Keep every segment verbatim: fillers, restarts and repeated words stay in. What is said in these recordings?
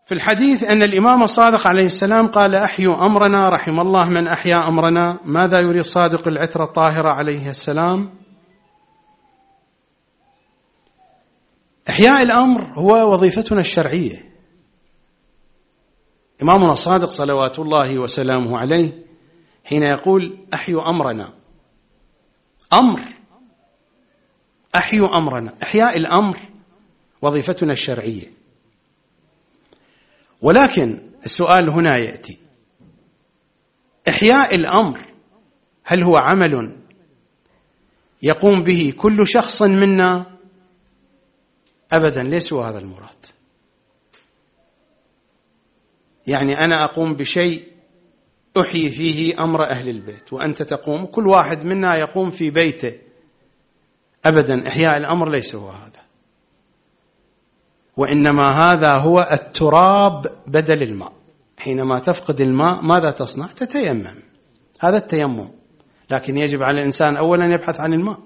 في الحديث أن الإمام الصادق عليه السلام قال: أحيوا أمرنا رحم الله من أحيا أمرنا. ماذا يريد الصادق العترة الطاهرة عليه السلام؟ إحياء الأمر هو وظيفتنا الشرعية. إمامنا الصادق صلوات الله وسلامه عليه حين يقول: أحيوا أمرنا، أمر، أحيوا أمرنا، إحياء الأمر وظيفتنا الشرعية. ولكن السؤال هنا يأتي: إحياء الأمر هل هو عمل يقوم به كل شخص منا؟ أبدا، ليس هو هذا المراد. يعني أنا أقوم بشيء أحيي فيه أمر أهل البيت، وأنت تقوم، كل واحد منا يقوم في بيته. أبدا، إحياء الأمر ليس هو هذا، وإنما هذا هو التراب بدل الماء. حينما تفقد الماء ماذا تصنع؟ تتيمم، هذا التيمم. لكن يجب على الإنسان أولا يبحث عن الماء.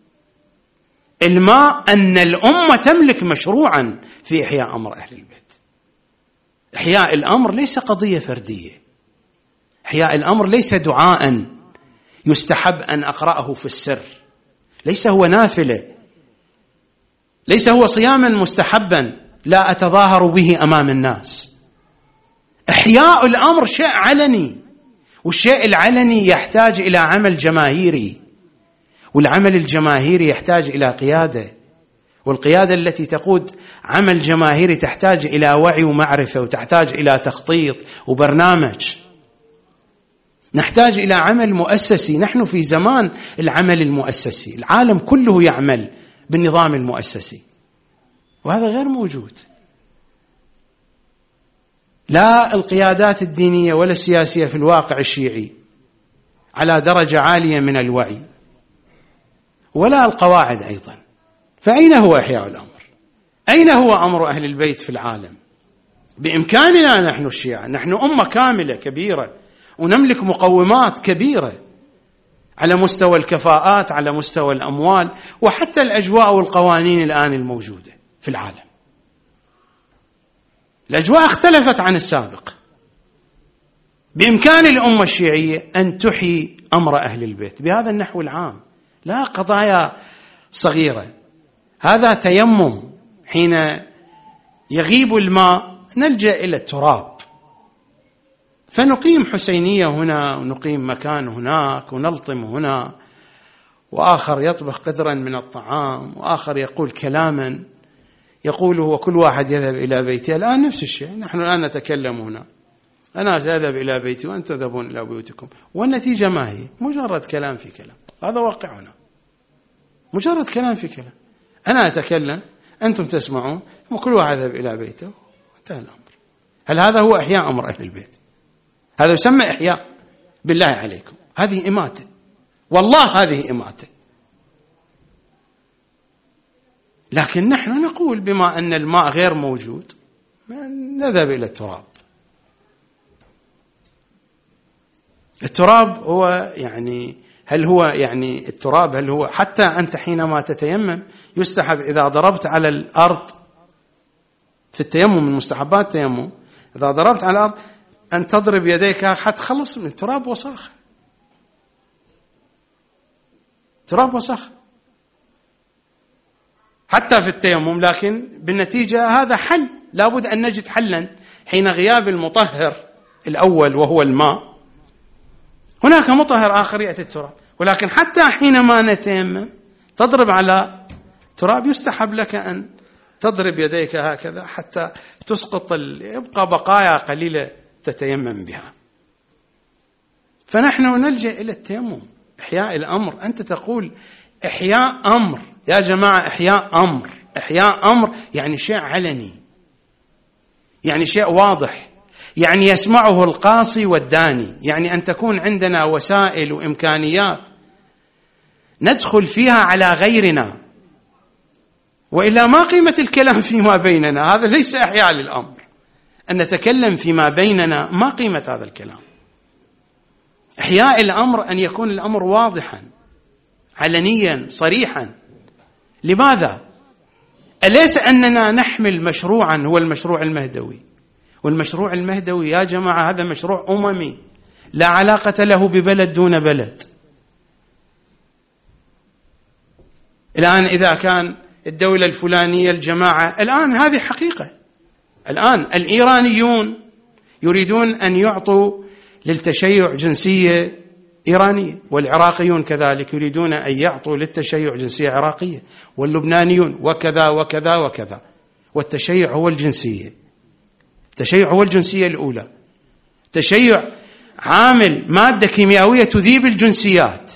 الماء أن الأمة تملك مشروعا في إحياء أمر أهل البيت. إحياء الأمر ليس قضية فردية. إحياء الأمر ليس دعاء يستحب أن أقرأه في السر، ليس هو نافلة، ليس هو صياما مستحبا لا أتظاهر به أمام الناس. إحياء الأمر شيء علني، والشيء العلني يحتاج إلى عمل جماهيري، والعمل الجماهيري يحتاج إلى قيادة، والقيادة التي تقود عمل جماهيري تحتاج إلى وعي ومعرفة، وتحتاج إلى تخطيط وبرنامج. نحتاج إلى عمل مؤسسي. نحن في زمان العمل المؤسسي، العالم كله يعمل بالنظام المؤسسي، وهذا غير موجود. لا القيادات الدينية ولا السياسية في الواقع الشيعي على درجة عالية من الوعي، ولا القواعد أيضا. فأين هو إحياء الأمر؟ أين هو أمر أهل البيت في العالم؟ بإمكاننا نحن الشيعة، نحن أمة كاملة كبيرة، ونملك مقومات كبيرة على مستوى الكفاءات، على مستوى الأموال، وحتى الأجواء والقوانين الآن الموجودة في العالم. الأجواء اختلفت عن السابق. بإمكان الأمة الشيعية أن تحيي أمر أهل البيت بهذا النحو العام، لا قضايا صغيرة. هذا تيمم، حين يغيب الماء نلجأ إلى التراب، فنقيم حسينية هنا، ونقيم مكان هناك، ونلطم هنا، وآخر يطبخ قدرا من الطعام، وآخر يقول كلاما يقوله، وكل واحد يذهب إلى بيته. الآن نفس الشيء، نحن الآن نتكلم هنا، أنا سأذهب إلى بيتي وأنتم تذهبون إلى بيوتكم، والنتيجة ما هي؟ مجرد كلام في كلام. هذا واقعنا، مجرد كلام في كلام. أنا أتكلم، أنتم تسمعون، وكل واحد يذهب إلى بيته، انتهى الأمر. هل هذا هو إحياء أمر أهل البيت؟ هذا يسمى إحياء؟ بالله عليكم، هذه إماتة، والله هذه إماتة. لكن نحن نقول بما أن الماء غير موجود نذهب إلى التراب. التراب هو يعني هل هو يعني التراب هل هو حتى أنت حينما تتيمم يستحب إذا ضربت على الأرض في التيمم، من مستحبات التيمم إذا ضربت على الأرض أن تضرب يديك حتى تخلص من التراب وساخة. تراب وساخة حتى في التيمم. لكن بالنتيجة هذا حل، لابد أن نجد حلا حين غياب المطهر الأول وهو الماء. هناك مطهر آخر يأتي التراب، ولكن حتى حينما نتيمم تضرب على تراب يستحب لك أن تضرب يديك هكذا حتى تسقط، يبقى بقايا قليلة تتيمم بها. فنحن نلجأ إلى التيمم، إحياء الأمر. أنت تقول إحياء أمر، يا جماعة إحياء أمر، إحياء أمر يعني شيء علني، يعني شيء واضح، يعني يسمعه القاصي والداني، يعني أن تكون عندنا وسائل وإمكانيات ندخل فيها على غيرنا، وإلا ما قيمة الكلام فيما بيننا؟ هذا ليس إحياء للأمر. أن نتكلم فيما بيننا، ما قيمة هذا الكلام؟ إحياء الأمر أن يكون الأمر واضحا علنيا صريحا. لماذا؟ أليس أننا نحمل مشروعا هو المشروع المهدوي، والمشروع المهدوي يا جماعة هذا مشروع أممي لا علاقة له ببلد دون بلد. الآن إذا كان الدولة الفلانية الجماعة، الآن هذه حقيقة، الآن الإيرانيون يريدون أن يعطوا للتشيع جنسية إيرانية، والعراقيون كذلك يريدون أن يعطوا للتشيع جنسية عراقية، واللبنانيون وكذا وكذا وكذا. والتشيع هو الجنسية، التشيع هو الجنسية الأولى. التشيع عامل مادة كيميائية تذيب الجنسيات،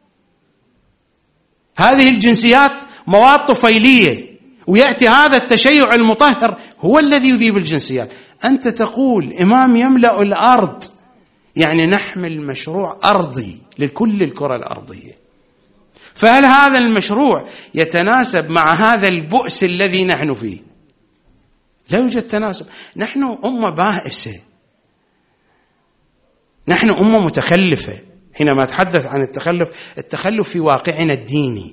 هذه الجنسيات مواد طفيلية، ويأتي هذا التشيع المطهر هو الذي يذيب الجنسيات. أنت تقول إمام يملأ الأرض، يعني نحمل مشروع أرضي لكل الكرة الأرضية. فهل هذا المشروع يتناسب مع هذا البؤس الذي نحن فيه؟ لا يوجد تناسب. نحن أمة بائسة، نحن أمة متخلفة. حينما أتحدث عن التخلف، التخلف في واقعنا الديني.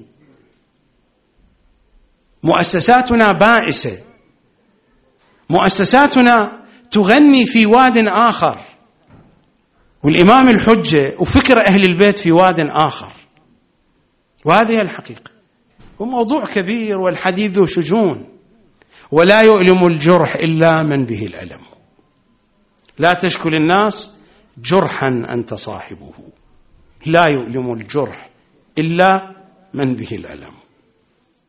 مؤسساتنا بائسة، مؤسساتنا تغني في واد آخر، والإمام الحجة وفكر أهل البيت في واد آخر، وهذه الحقيقة. وموضوع كبير والحديث ذو شجون، ولا يؤلم الجرح إلا من به الألم. لا تشكل الناس جرحا أنت صاحبه، لا يؤلم الجرح إلا من به الألم.